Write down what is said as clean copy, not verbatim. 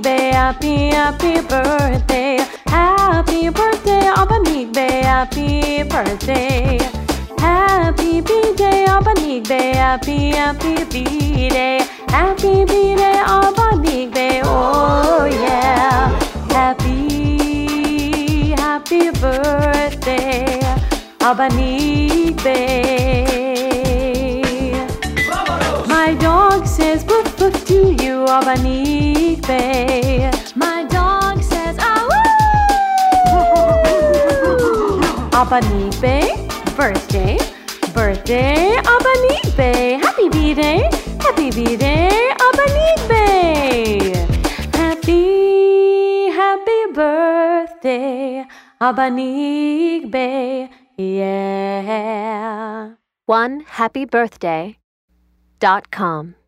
happy, happy birthday. Happy birthday, Abanigbe, happy birthday. Happy B-Day, Abanigbe, happy, happy B-Day. Happy B-Day, Abanigbe, oh yeah. Happy, happy birthday, Abanigbe. My dog says woof woof to you, Abanigbe. My dog says ah-woo! Abanigbe, birthday, birthday, Abanigbe. Happy B-Day, happy B-Day, Abanigbe. Happy, happy birthday, Abanigbe, yeah. OneHappyBirthday.com